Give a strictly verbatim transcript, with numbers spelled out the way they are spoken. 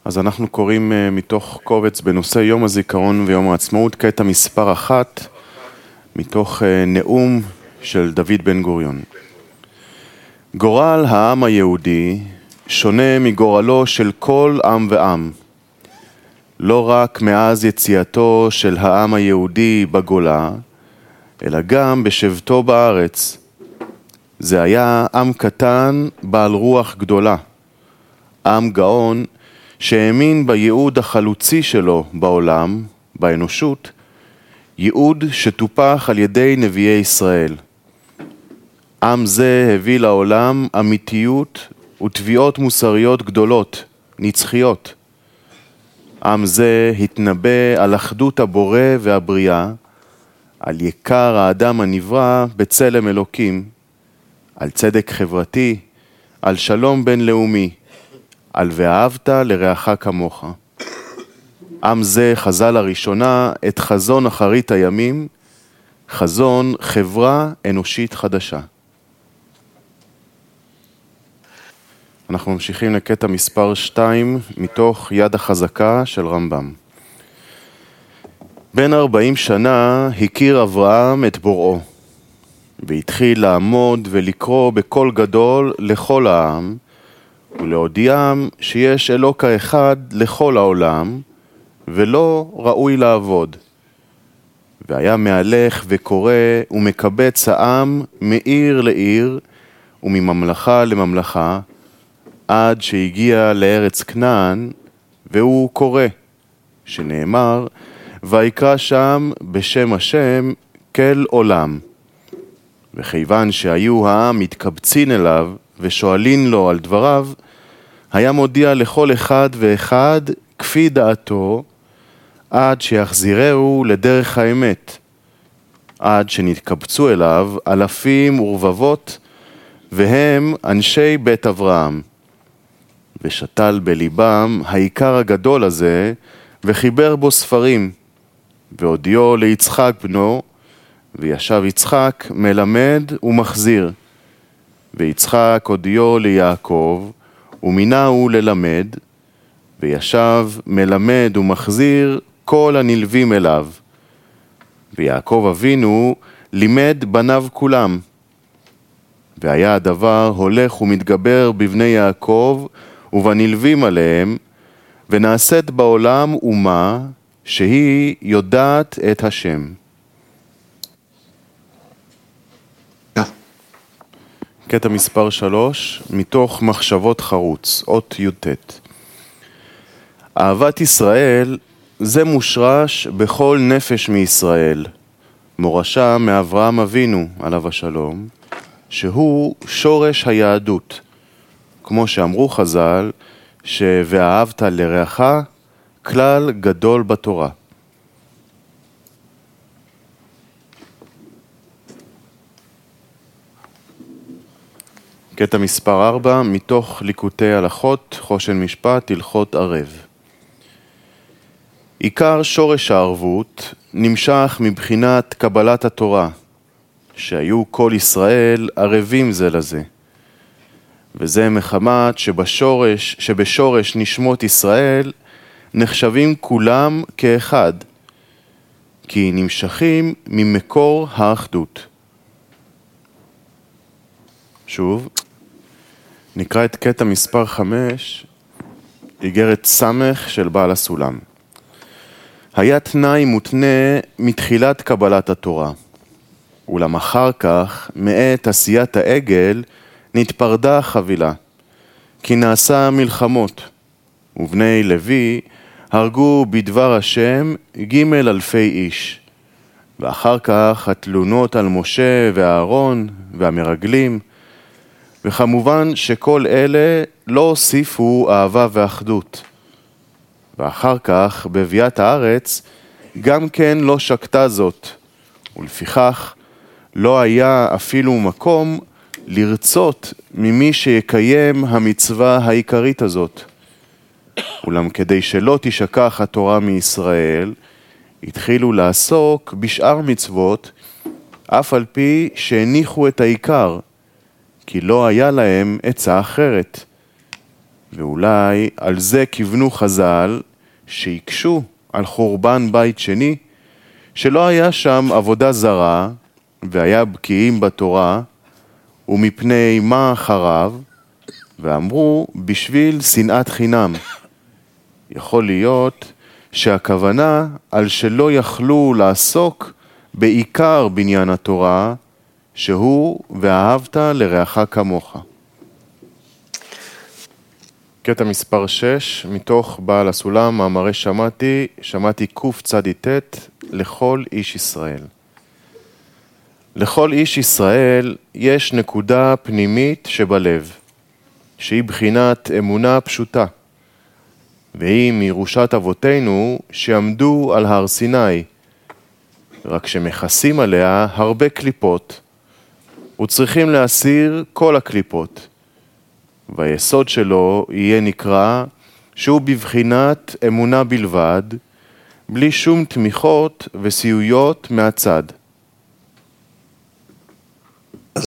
אז אנחנו קוראים מתוך קובץ בנושא יום הזיכרון ויום העצמאות, קטע מספר אחת, מתוך נאום של דוד בן גוריון. גורל העם היהודי שונה מגורלו של כל עם ועם. לא רק מאז יציאתו של העם היהודי בגולה, אלא גם בשבתו בארץ. זה היה עם קטן בעל רוח גדולה, עם גאון שהאמין בייעוד החלוצי שלו בעולם, באנושות, ייעוד שטופח על ידי נביאי ישראל. עם זה הביא לעולם אמיתיות ותביעות מוסריות גדולות, נצחיות. עם זה התנבא על אחדות הבורא והבריאה, על יקר האדם הנברא בצלם אלוקים, על צדק חברתי, על שלום בינלאומי, על ואהבת לרעך כמוך. עם זה חזה לראשונה את חזון אחרית הימים, חזון חברה אנושית חדשה. אנחנו ממשיכים לקטע מספר שתיים מתוך יד החזקה של רמב"ם. בן ארבעים שנה הכיר אברהם את בוראו, והתחיל לעמוד ולקרוא בקול גדול לכל העם, ולהודיעם שיש אלוקה אחד לכל העולם, ולא ראוי לעבוד. והיה מהלך וקורא ומקבץ העם מעיר לעיר, ומממלכה לממלכה, עד שהגיע לארץ כנען, והוא קורא, שנאמר, ויקרא שם בשם השם כל עולם. וכיוון שהיו העם מתקבצין אליו ושואלין לו על דבריו, היה מודיע לכל אחד ואחד כפי דעתו, עד שיחזירהו לדרך האמת, עד שנתקבצו אליו אלפים ורבבות, והם אנשי בית אברהם. ושתל בליבם העיקר הגדול הזה, וחיבר בו ספרים, והודיעו ליצחק בנו, וישב יצחק מלמד ומחזיר. ויצחק הודיעו ליעקב, ומינהו ללמד, וישב מלמד ומחזיר כל הנלווים אליו. ויעקב אבינו לימד בניו כולם. והיה הדבר הולך ומתגבר בבני יעקב ובנלווים עליהם, ונעשית בעולם אומה שהיא יודעת את השם. קטע מספר שלוש, מתוך מחשבות חרוץ, אות י"ט. אהבת ישראל זה מושרש בכל נפש מישראל, מורשה מאברהם אבינו עליו השלום, שהוא שורש היהדות, כמו שאמרו חז"ל, ש"ואהבת לרעך" כלל גדול בתורה. קטע מספר ארבע, מתוך ליקוטי הלכות, חושן משפט, הלכות ערב. עיקר שורש הערבות נמשך מבחינת קבלת התורה, שהיו כל ישראל ערבים זה לזה. וזה מחמת שבשורש, שבשורש נשמות ישראל נחשבים כולם כאחד, כי נמשכים ממקור האחדות. שוב, נקרא את קטע מספר חמש, איגרת סמך של בעל הסולם. היה תנאי מותנה מתחילת קבלת התורה, אולם אחר כך, מעת עשיית העגל, נתפרדה החבילה, כי נעשה מלחמות, ובני לוי הרגו בדבר השם ג' אלפי איש, ואחר כך התלונות על משה ואהרון והמרגלים, וכמובן שכל אלה לא הוסיפו אהבה ואחדות. ואחר כך בביאת הארץ גם כן לא שקטה זאת, ולפיכך לא היה אפילו מקום לרצות ממי שיקיים המצווה העיקרית הזאת. אולם כדי שלא תשכח התורה מישראל, התחילו לעסוק בשאר מצוות, אף על פי שהניחו את העיקר, כי לא היה להם עצה אחרת. ואולי על זה כיוונו חז"ל שיקשו על חורבן בית שני, שלא היה שם עבודה זרה והיה בקיאים בתורה, ומפני מה חרב, ואמרו בשביל שנאת חינם. יכול להיות שהכוונה על שלא יכלו לעסוק בעיקר בניין התורה, שהוא ואהבת לרעך כמוך. קטע מספר שש, מתוך בעל הסולם, מאמרי שמעתי, שמעתי קוף צדיטט, לכל איש ישראל. לכל איש ישראל יש נקודה פנימית שבלב, שהיא בחינת אמונה פשוטה, והיא מירושת אבותינו שעמדו על הר סיני, רק שמכסים עליה הרבה קליפות, וצריכים להסיר כל הקליפות, והיסוד שלו יהיה נקרא שהוא בבחינת אמונה בלבד, בלי שום תמיכות וסיועיות מהצד.